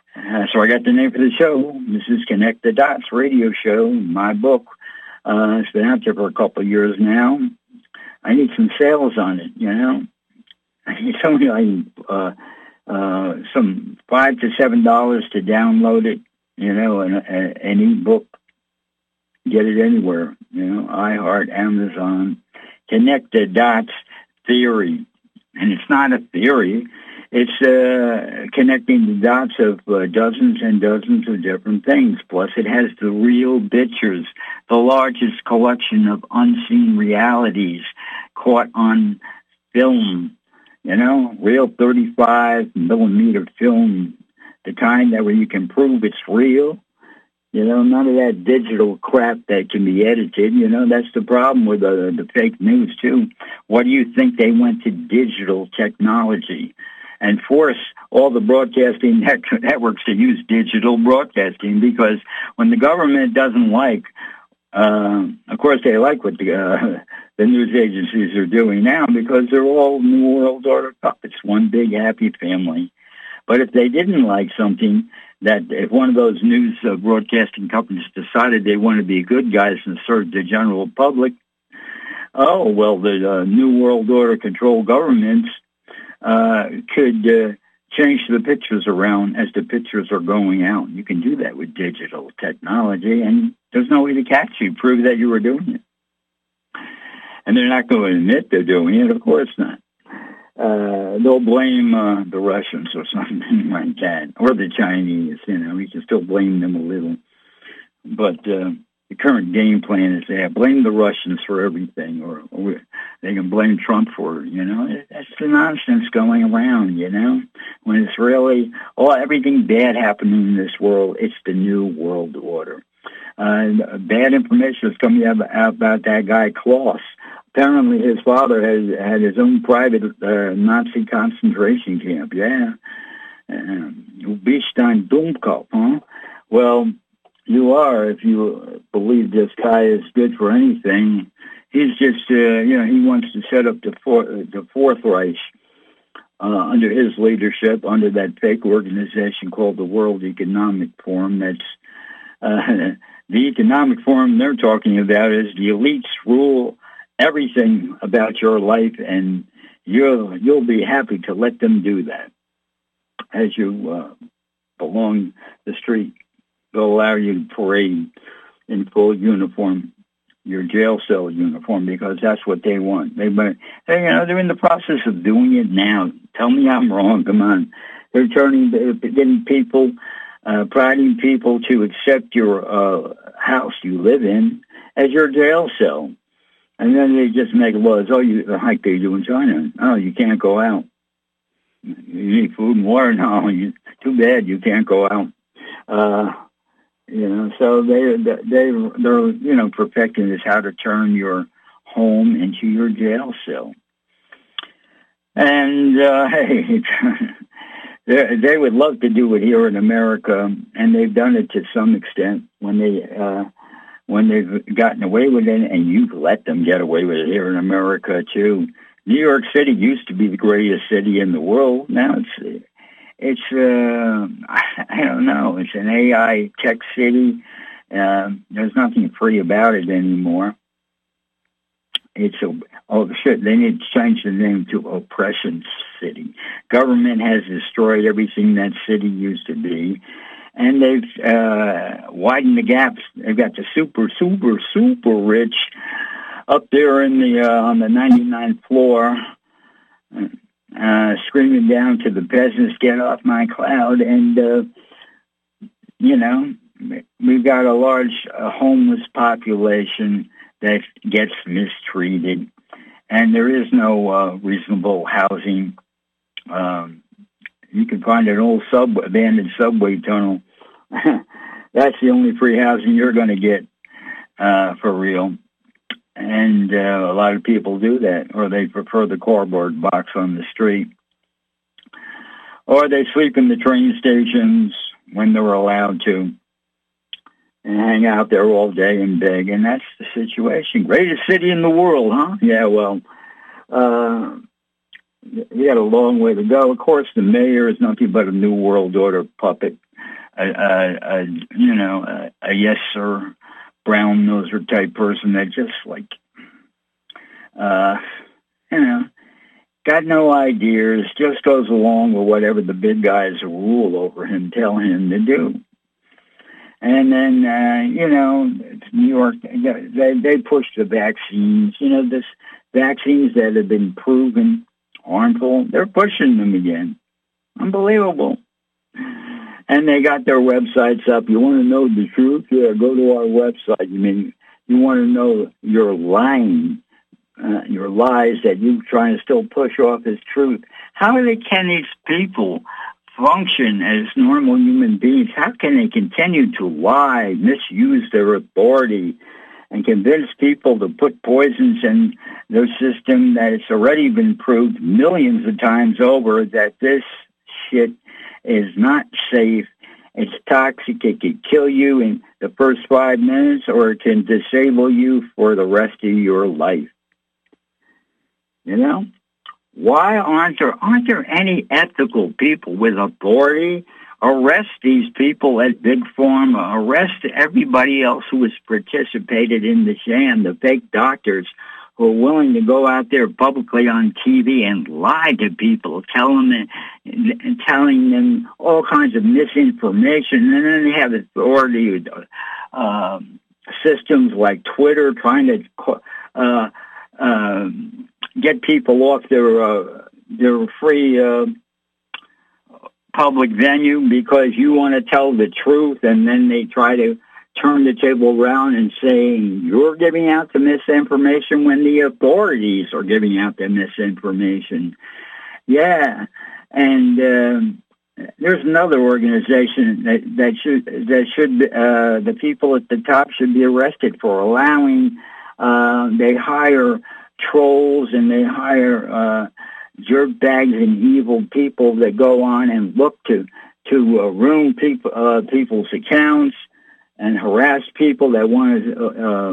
Uh, so I got the name for the show. This is Connect the Dots Radio Show, my book. Uh, it's been out there for a couple of years now. I need some sales on it, you know. It's only like uh, uh, some five to seven dollars to download it, you know, an, an e-book. Get it anywhere, you know, iHeart, Amazon. Connect the Dots Theory. And it's not a theory. It's uh, connecting the dots of uh, dozens and dozens of different things. Plus, it has the real pictures, the largest collection of unseen realities caught on film. You know, real thirty-five millimeter film, the kind that where you can prove it's real. You know, none of that digital crap that can be edited. You know, that's the problem with uh, the fake news, too. What do you think they went to digital technology and force all the broadcasting net- networks to use digital broadcasting? Because when the government doesn't like, uh, of course, they like what the, uh, the news agencies are doing now because they're all New World Order puppets, one big happy family. But if they didn't like something, that if one of those news uh, broadcasting companies decided they want to be good guys and serve the general public, oh, well, the uh, New World Order controlled governments uh, could uh, change the pictures around as the pictures are going out. You can do that with digital technology, and there's no way to catch you, prove that you were doing it. And they're not going to admit they're doing it, of course not. Uh, they'll blame uh, the Russians or something like that, or the Chinese. You know, we can still blame them a little. But uh, the current game plan is they blame the Russians for everything, or, or they can blame Trump for it. You know, that's the nonsense going around. You know, when it's really all everything bad happening in this world, it's the New World Order. Uh, bad information is coming out about that guy Klaus. Apparently, his father has had his own private uh, Nazi concentration camp. Yeah, du bist ein Dummkopf, huh? Well, you are if you believe this guy is good for anything. He's just, uh, you know, he wants to set up the, four, the Fourth Reich uh, under his leadership, under that fake organization called the World Economic Forum. That's uh, the economic forum they're talking about is the elites rule everything about your life, and you'll you'll be happy to let them do that as you uh, along the street. They'll allow you to parade in full uniform, your jail cell uniform, because that's what they want. They, they you know, they're in the process of doing it now. Tell me I'm wrong. Come on, they're turning, they're getting people, uh, prodding people to accept your uh, house you live in as your jail cell. And then they just make laws. Oh, you like they do in China. Oh, you can't go out. You need food and water. No, you, too bad you can't go out. Uh, you know, so they they they're you know perfecting this how to turn your home into your jail cell. And uh, hey, they they would love to do it here in America, and they've done it to some extent when they. Uh, when they've gotten away with it, and you've let them get away with it here in America, too. New York City used to be the greatest city in the world. Now it's, it's uh, I don't know, it's an A I tech city. Uh, there's nothing free about it anymore. It's a, oh, shit, they need to change the name to Oppression City. Government has destroyed everything that city used to be. And they've uh, widened the gaps. They've got the super, super, super rich up there in the uh, on the ninety-ninth floor, uh, screaming down to the peasants, "Get off my cloud!" And uh, you know, we've got a large uh, homeless population that gets mistreated, and there is no uh, reasonable housing. Um, You can find an old sub abandoned subway tunnel. That's the only free housing you're going to get uh, for real. And uh, a lot of people do that, or they prefer the cardboard box on the street. Or they sleep in the train stations when they're allowed to and hang out there all day and beg. And that's the situation. Greatest city in the world, huh? Yeah, well... Uh, We got a long way to go. Of course, the mayor is nothing but a New World Order puppet. a, a, a you know, a, a yes sir, brown noser type person that just like, uh, you know, got no ideas, just goes along with whatever the big guys who rule over him tell him to do. And then, uh, you know, New York, they, they push the vaccines, you know, this vaccines that have been proven harmful, they're pushing them again. Unbelievable. And they got their websites up. You want to know the truth? Yeah, go to our website. You mean, you want to know your lying, uh, your lies that you're trying to still push off as truth. How can these people function as normal human beings? How can they continue to lie, misuse their authority, and convince people to put poisons in their system that it's already been proved millions of times over that this shit is not safe, it's toxic, it can kill you in the first five minutes or it can disable you for the rest of your life. You know? Why aren't there, aren't there any ethical people with authority? Arrest these people at Big Pharma. Arrest everybody else who has participated in the sham, the fake doctors who are willing to go out there publicly on T V and lie to people, tell them, telling them all kinds of misinformation. And then they have authority uh, systems like Twitter trying to uh, uh, get people off their uh, their free uh, public venue because you want to tell the truth, and then they try to turn the table around and say you're giving out the misinformation when the authorities are giving out the misinformation. Yeah, and uh, there's another organization that that should that should uh, the people at the top should be arrested for allowing. Uh, they hire trolls and they hire uh, jerkbags and evil people that go on and look to to uh, ruin people uh, people's accounts and harass people that want to uh,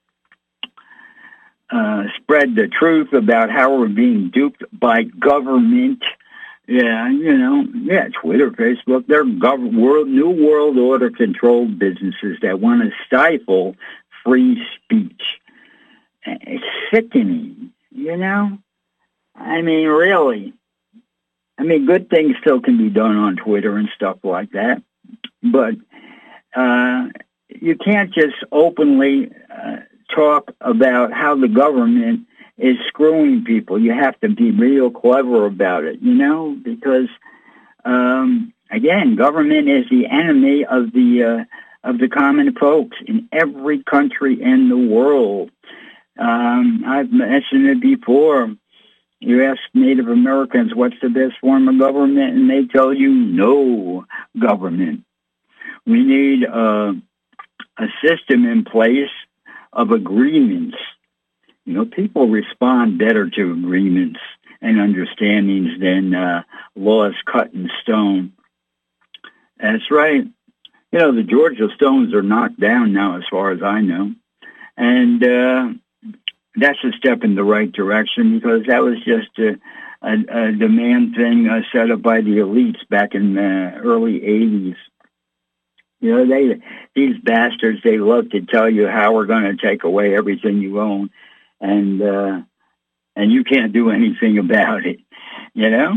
uh, spread the truth about how we're being duped by government. Yeah, you know, yeah, Twitter, Facebook, they're gov- world, new world order controlled businesses that want to stifle free speech. It's sickening, you know? I mean, really. I mean, good things still can be done on Twitter and stuff like that. But uh, you can't just openly uh, talk about how the government is screwing people. You have to be real clever about it, you know? Because, um, again, government is the enemy of the, uh, of the common folks in every country in the world. Um, I've mentioned it before. You ask Native Americans what's the best form of government, and they tell you no government. We need uh, a system in place of agreements. You know, people respond better to agreements and understandings than uh, laws cut in stone. That's right. You know, the Georgia Stones are knocked down now, as far as I know. And uh, that's a step in the right direction because that was just a, a, a demand thing uh, set up by the elites back in the early eighties. You know, they these bastards, they love to tell you how we're going to take away everything you own, and uh, and you can't do anything about it, you know?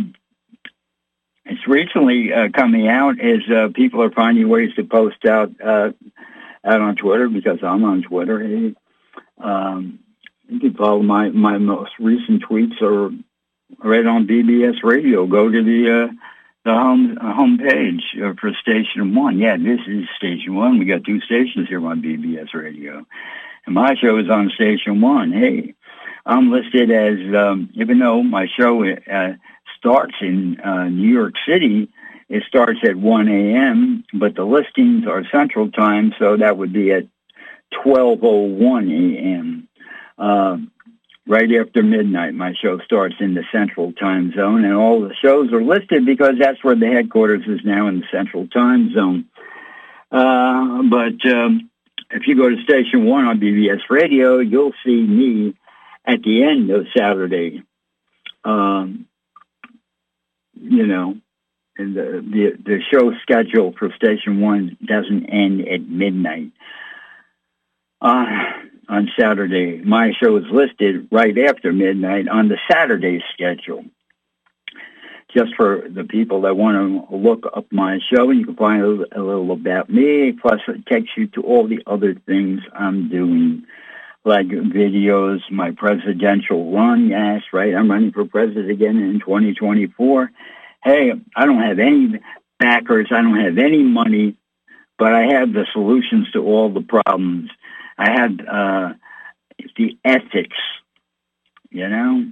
It's recently uh, coming out as uh, people are finding ways to post out, uh, out on Twitter because I'm on Twitter. Hey, um, you can follow my, my most recent tweets or right on B B S Radio. Go to the uh, the home home page for Station One. Yeah, this is Station One. We got two stations here on B B S Radio, and my show is on Station One. Hey, I'm listed as um, even though my show uh, starts in uh, New York City, it starts at one a.m., but the listings are Central Time, so that would be at twelve oh one a.m. Uh, right after midnight, my show starts in the Central Time Zone, and all the shows are listed because that's where the headquarters is now, in the Central Time Zone. Uh, but um, if you go to Station One on B B S Radio, you'll see me at the end of Saturday. Um, you know, the, the the show schedule for Station One doesn't end at midnight uh, on Saturday. My show is listed right after midnight on the Saturday schedule. Just for the people that want to look up my show, you can find a, a little about me. Plus, it takes you to all the other things I'm doing, like videos, my presidential run. Yes, right, I'm running for president again in twenty twenty-four. Hey, I don't have any backers. I don't have any money, but I have the solutions to all the problems. I have uh, the ethics, you know?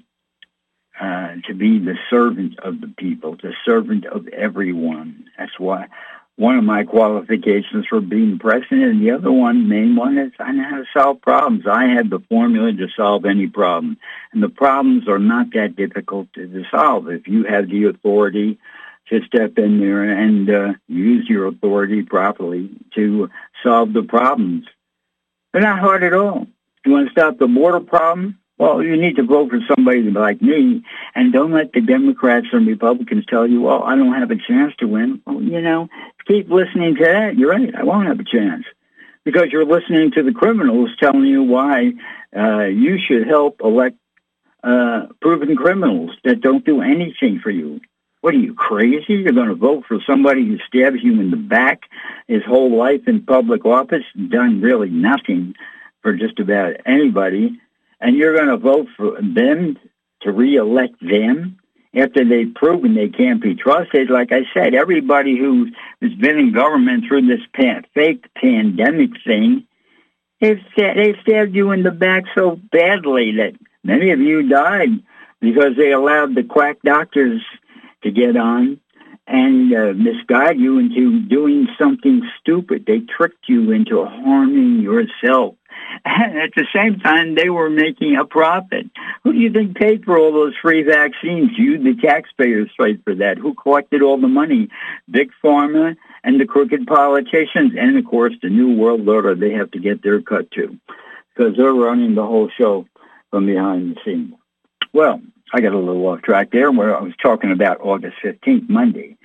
Uh, to be the servant of the people, the servant of everyone. That's why one of my qualifications for being president, and the other one, main one, is I know how to solve problems. I have the formula to solve any problem. And the problems are not that difficult to, to solve if you have the authority to step in there and uh, use your authority properly to solve the problems. They're not hard at all. You want to stop the border problem? Well, you need to vote for somebody like me, and don't let the Democrats and Republicans tell you, well, I don't have a chance to win. Well, you know, keep listening to that. You're right, I won't have a chance. Because you're listening to the criminals telling you why uh, you should help elect uh, proven criminals that don't do anything for you. What are you, crazy? You're going to vote for somebody who stabs you in the back his whole life in public office, done really nothing for just about anybody, and you're going to vote for them to reelect them after they've proven they can't be trusted? Like I said, everybody who has been in government through this pan- fake pandemic thing, they've, they've stabbed you in the back so badly that many of you died because they allowed the quack doctors to get on and uh, misguide you into doing something stupid. They tricked you into harming yourself. And at the same time, they were making a profit. Who do you think paid for all those free vaccines? You, the taxpayers, paid for that. Who collected all the money? Big Pharma and the crooked politicians. And, of course, the New World Order, they have to get their cut, too, because they're running the whole show from behind the scenes. Well, I got a little off track there where I was talking about August fifteenth, Monday.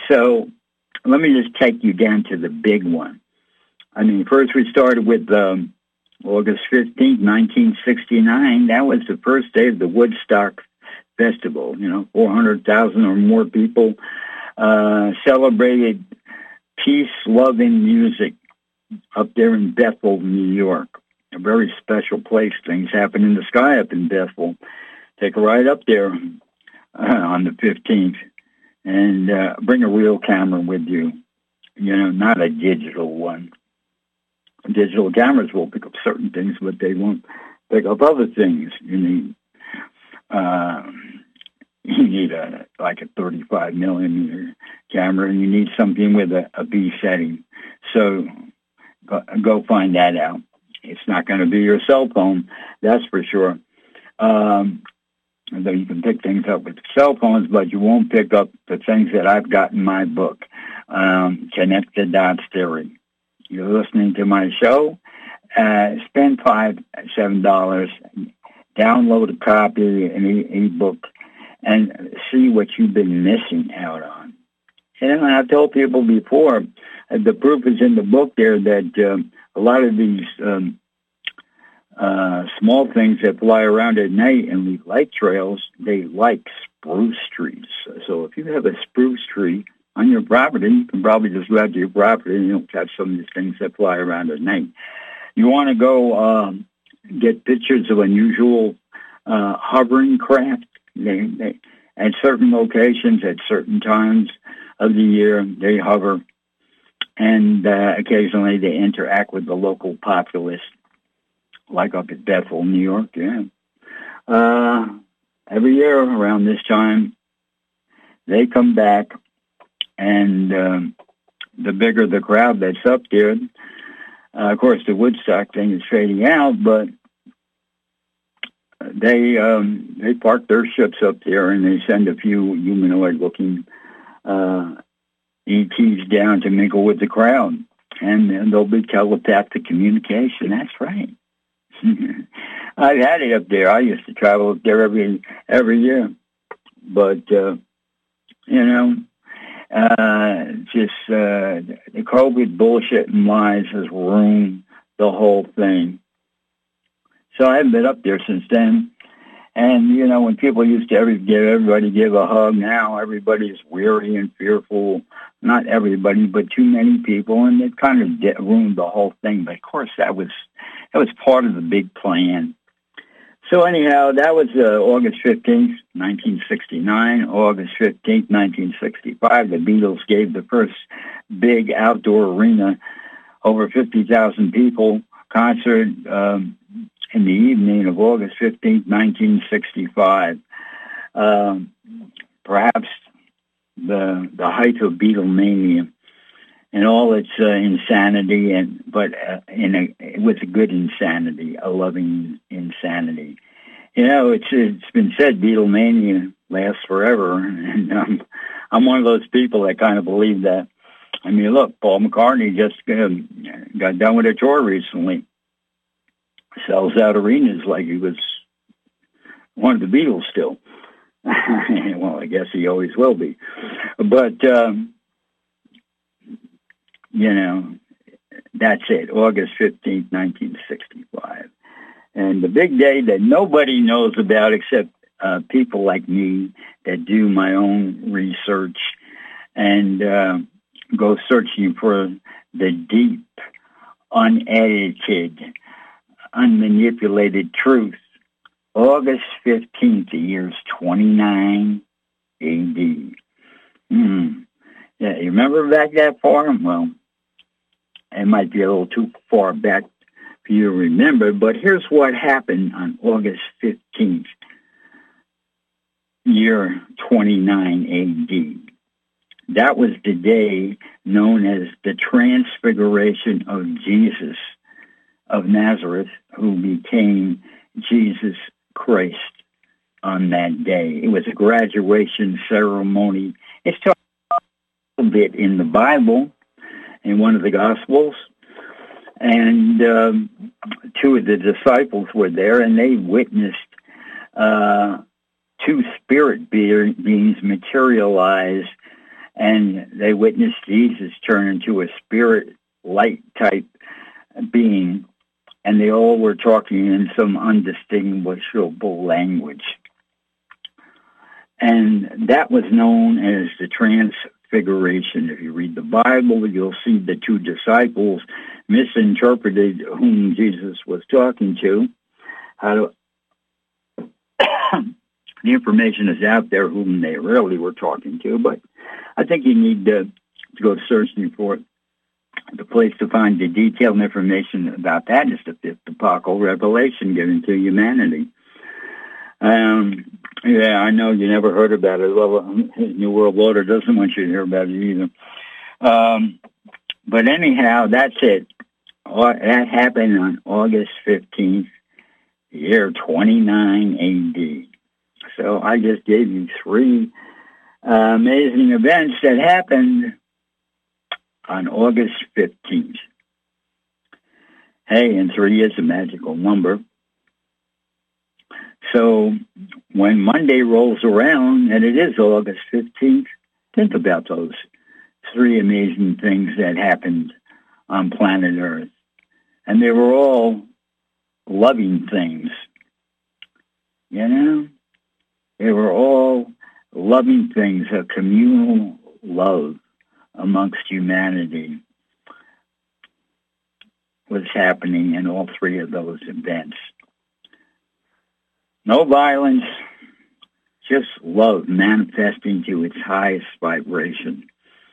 So let me just take you down to the big one. I mean, first we started with um, August fifteenth, nineteen sixty-nine. That was the first day of the Woodstock Festival. You know, four hundred thousand or more people uh, celebrated peace-loving music up there in Bethel, New York. A very special place. Things happen in the sky up in Bethel. Take a ride up there uh, on the fifteenth and uh, bring a real camera with you, you know, not a digital one. Digital cameras will pick up certain things, but they won't pick up other things. You need uh, you need a like a thirty-five millimeter camera, and you need something with a, a B setting. So go, go find that out. It's not going to be your cell phone, that's for sure. Um, Though you can pick things up with cell phones, but you won't pick up the things that I've got in my book, um, Connect the Dots Theory. You're listening to my show, uh, spend five, seven dollars, download a copy, an e- ebook, and see what you've been missing out on. And I've told people before, uh, the proof is in the book there that um, a lot of these um, Uh, small things that fly around at night and leave light trails, they like spruce trees. So if you have a spruce tree on your property, you can probably just go out to your property and you'll catch some of these things that fly around at night. You want to go um, get pictures of unusual uh, hovering craft. They, they, at certain locations, at certain times of the year, they hover. And uh, occasionally they interact with the local populace. Like up at Bethel, New York, yeah. Uh, every year around this time, they come back, and um, the bigger the crowd that's up there, uh, of course, the Woodstock thing is fading out, but they um, they park their ships up there, and they send a few humanoid-looking uh, E Ts down to mingle with the crowd, and, and there'll be telepathic communication. That's right. I've had it up there. I used to travel up there every every year, but uh, you know, Uh, just uh, the COVID bullshit and lies has ruined the whole thing. So I haven't been up there since then. And, you know, when people used to every, give everybody give a hug, now everybody's weary and fearful. Not everybody, but too many people. And it kind of de- ruined the whole thing. But, of course, that was that was part of the big plan. So, anyhow, that was uh, August fifteenth, nineteen sixty-nine. August fifteenth, nineteen sixty-five, the Beatles gave the first big outdoor arena, over fifty thousand people, concert um, in the evening of August fifteenth, nineteen sixty-five. Um, perhaps the the height of Beatlemania and all its uh, insanity, and but uh, in a, it was a good insanity, a loving insanity. You know, it's it's been said Beatlemania lasts forever, and um, I'm one of those people that kind of believe that. I mean, look, Paul McCartney just uh, got done with a tour recently. Sells out arenas like he was one of the Beatles still. Well, I guess he always will be. But, um, you know, that's it, August fifteenth, nineteen sixty-five. And the big day that nobody knows about except uh, people like me that do my own research and uh, go searching for the deep, unedited, unmanipulated truth. August fifteenth, the year's twenty-nine A D. Hmm. Yeah, you remember back that far? Well, it might be a little too far back for you to remember, but here's what happened on August fifteenth, year twenty-nine A D. That was the day known as the Transfiguration of Jesus of Nazareth, who became Jesus Christ on that day. It was a graduation ceremony. It's talked a bit in the Bible, in one of the Gospels, and um, two of the disciples were there, and they witnessed uh, two spirit be- beings materialize, and they witnessed Jesus turn into a spirit light type being, and they all were talking in some undistinguishable language. And that was known as the Transfiguration. If you read the Bible, you'll see the two disciples misinterpreted whom Jesus was talking to. How to the information is out there whom they really were talking to, but I think you need to, to go searching for it. The place to find the detailed information about that is the fifth apocalypal revelation given to humanity. Um, yeah, I know you never heard about it. Well, New World Order doesn't want you to hear about it either. Um, but anyhow, that's it. That happened on August fifteenth, year twenty-nine A D. So I just gave you three uh, amazing events that happened on August fifteenth. Hey, and three is a magical number. So when Monday rolls around, and it is August fifteenth, think about those three amazing things that happened on planet Earth. And they were all loving things. You know? They were all loving things, a communal love amongst humanity was happening in all three of those events. No violence, just love manifesting to its highest vibration.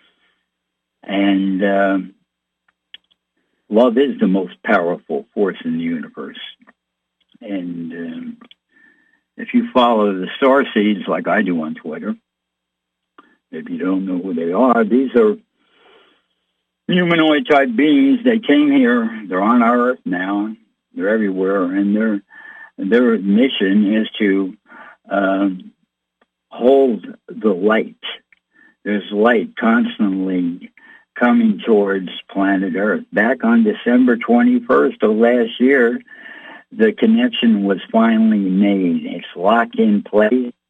And uh, love is the most powerful force in the universe. And um, if you follow the star seeds like I do on Twitter, if you don't know who they are, these are humanoid type beings. They came here. They're on our Earth now. They're everywhere, and their their mission is to um, hold the light. There's light constantly coming towards planet Earth. Back on December twenty-first of last year, the connection was finally made. It's locked in place,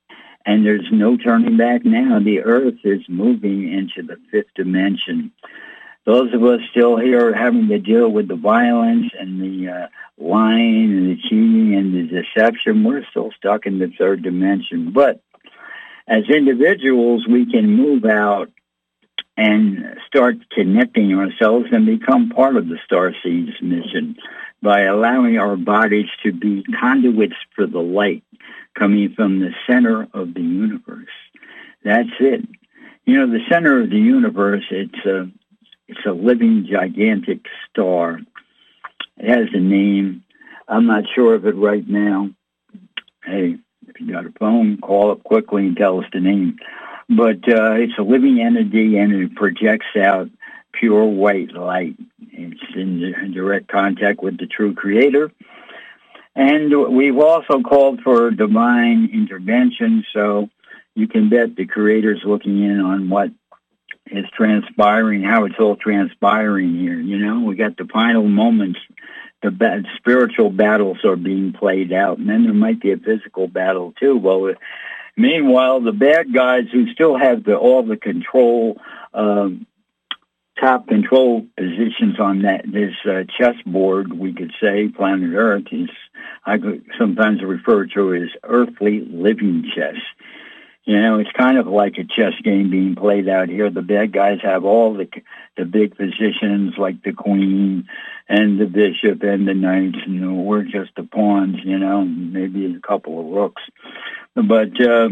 And there's no turning back now. The Earth is moving into the fifth dimension. Those of us still here having to deal with the violence and the uh, lying and the cheating and the deception, we're still stuck in the third dimension. But as individuals, we can move out and start connecting ourselves and become part of the Starseeds mission by allowing our bodies to be conduits for the light coming from the center of the universe. That's it. You know, the center of the universe, it's a, it's a living, gigantic star. It has a name. I'm not sure of it right now. Hey, if you got a phone, call up quickly and tell us the name. But uh, it's a living entity, and it projects out pure white light. It's in direct contact with the true Creator. And we've also called for divine intervention, so you can bet the Creator's looking in on what is transpiring, how it's all transpiring here. You know, we got the final moments. The ba- spiritual battles are being played out, and then there might be a physical battle too. Well, meanwhile, the bad guys who still have the, all the control, um, top control positions on that this uh, chessboard, we could say, planet Earth, is I could sometimes refer to as earthly living chess. You know, it's kind of like a chess game being played out here. The bad guys have all the the big positions like the queen and the bishop and the knights, and we're just the pawns, you know, maybe a couple of rooks. But uh,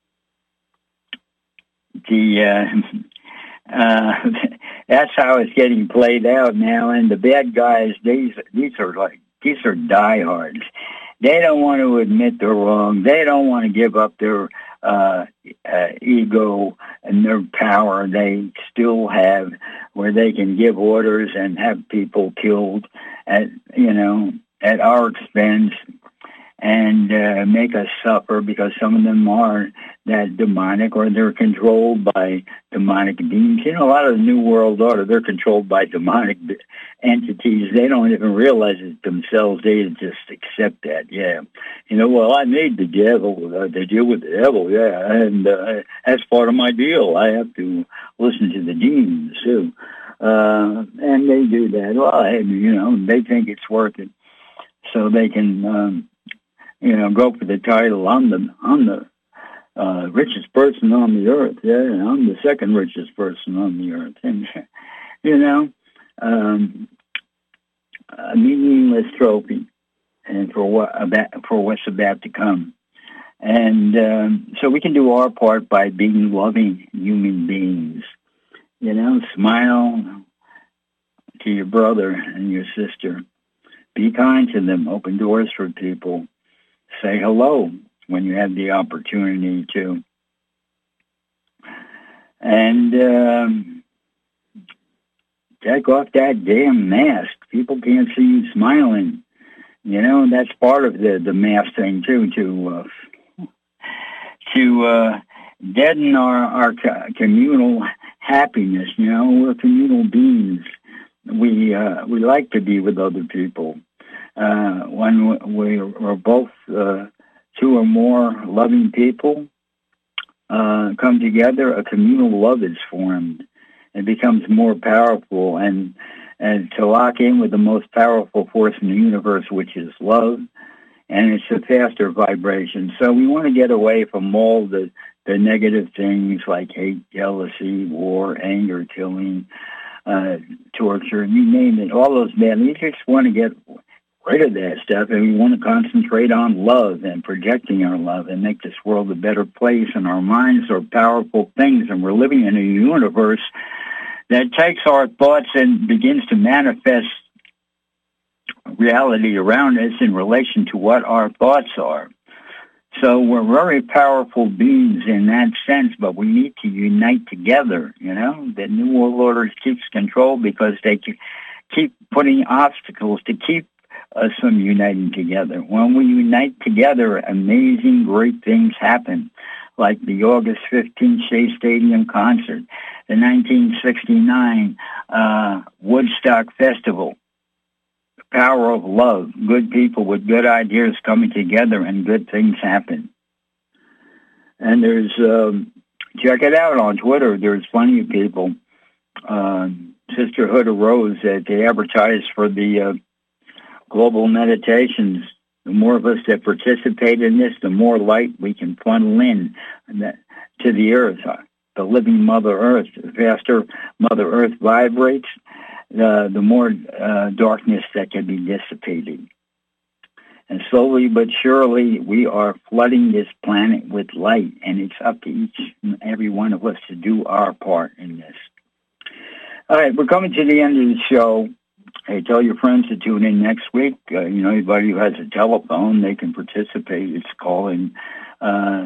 the uh, uh, that's how it's getting played out now. And the bad guys, these these are like these are diehards. They don't want to admit they're wrong. They don't want to give up their uh, uh, ego and their power they still have, where they can give orders and have people killed at, you know, at our expense, and uh, make us suffer, because some of them are that demonic, or they're controlled by demonic beings. You know, a lot of the New World Order, they're controlled by demonic entities. They don't even realize it themselves. They just accept that, yeah. You know, well, I made the devil, uh, to deal with the devil, yeah, and uh, that's part of my deal. I have to listen to the demons, too. Uh, and they do that. Well, hey, you know, they think it's worth it. So they can... Um, You know, go for the title. I'm the I'm the uh, richest person on the earth. Yeah, I'm the second richest person on the earth, and you know, um, a meaningless trophy, and for what about for what's about to come. And um, so we can do our part by being loving human beings. You know, smile to your brother and your sister. Be kind to them. Open doors for people. Say hello when you have the opportunity to. And um, take off that damn mask. People can't see you smiling. You know, that's part of the, the mask thing, too, to uh, to uh, deaden our, our communal happiness. You know, we're communal beings. We, uh, we like to be with other people. Uh, when we are both uh, two or more loving people uh, come together, a communal love is formed. It becomes more powerful, and and to lock in with the most powerful force in the universe, which is love, and it's a faster vibration. So we want to get away from all the, the negative things like hate, jealousy, war, anger, killing, uh, torture, you name it, all those bad. We just want to get rid of that stuff, and we want to concentrate on love and projecting our love and make this world a better place. And our minds are powerful things, and we're living in a universe that takes our thoughts and begins to manifest reality around us in relation to what our thoughts are. So we're very powerful beings in that sense, but we need to unite together. You know, the New World Order keeps control because they keep putting obstacles to keep us from uniting together. When we unite together, amazing, great things happen, like the August fifteenth Shea Stadium concert, the nineteen sixty-nine uh, Woodstock Festival. The power of love, good people with good ideas coming together, and good things happen. And there's, um, check it out on Twitter. There's plenty of people, uh, Sisterhood of Rose, that they advertise for the uh, global meditations. The more of us that participate in this, the more light we can funnel in to the earth, the living Mother Earth. The faster Mother Earth vibrates, uh, the more uh, darkness that can be dissipated. And slowly but surely, we are flooding this planet with light, and it's up to each and every one of us to do our part in this. All right, we're coming to the end of the show. Hey, tell your friends to tune in next week. Uh, you know, anybody who has a telephone, they can participate. It's called uh,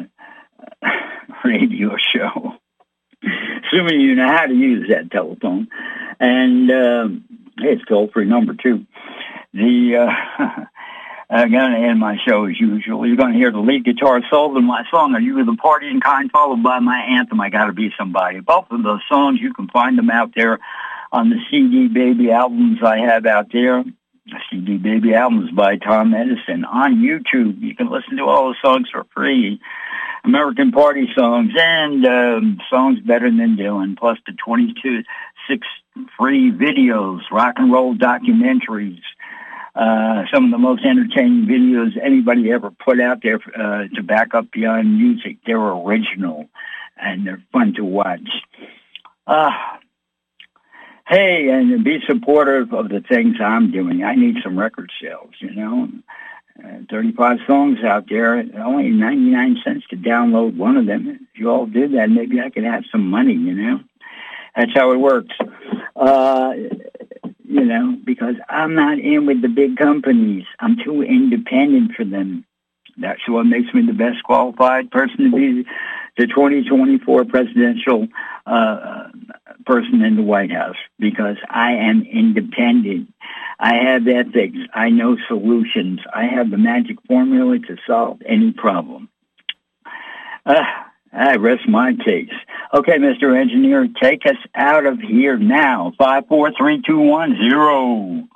radio show, assuming you know how to use that telephone. And um, hey, it's toll-free number, too. The... Uh, I'm going to end my show as usual. You're going to hear the lead guitar solo in my song, Are You the Partying Kind, followed by my anthem, I Gotta Be Somebody. Both of those songs, you can find them out there on the C D Baby albums I have out there. The C D Baby albums by Tom Edison. On YouTube, you can listen to all the songs for free. American Party songs and um, songs better than Dylan, plus the twenty-two, six free videos, rock and roll documentaries. Uh, some of the most entertaining videos anybody ever put out there uh, to back up Beyond Music. They're original, and they're fun to watch. Uh, hey, and be supportive of the things I'm doing. I need some record sales, you know. Uh, thirty-five songs out there, only ninety-nine cents to download one of them. If you all did that, maybe I could have some money, you know. That's how it works. Uh, you know, because I'm not in with the big companies. I'm too independent for them. That's what makes me the best qualified person to be the twenty twenty-four presidential uh, person in the White House, because I am independent. I have ethics. I know solutions. I have the magic formula to solve any problem. Uh, I rest my case. Okay, Mister Engineer, take us out of here now. Five, four, three, two, one, zero.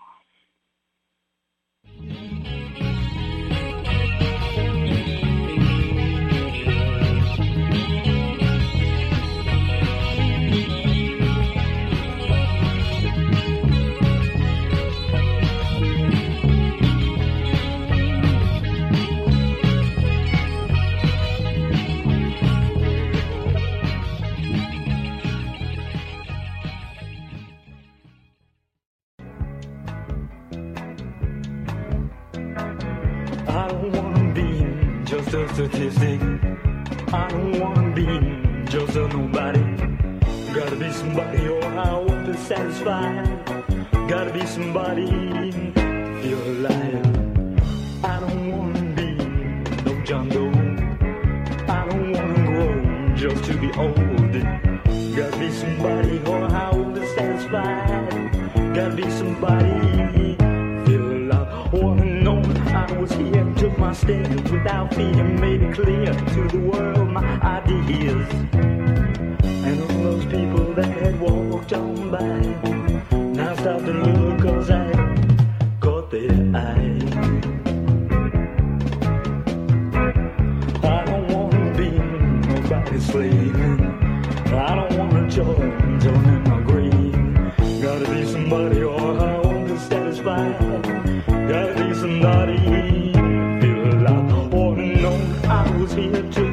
I don't wanna be just a statistic. I don't wanna be just a nobody. Gotta be somebody or I won't be satisfied. Gotta be somebody, feel alive. I don't wanna be no John Doe. I don't wanna grow just to be old. Gotta be somebody or I won't be satisfied. Gotta be somebody, feel alive. Wanna know I was here and took my stand without fear, made it clear to the world my ideas. And all those people that had walked on by now stopped and look, cause I caught their eye. I don't wanna be nobody's slave. I don't wanna join, join in my grave. Gotta be somebody or I won't be satisfied. Gotta be somebody, feel alive. Oh no, I was here to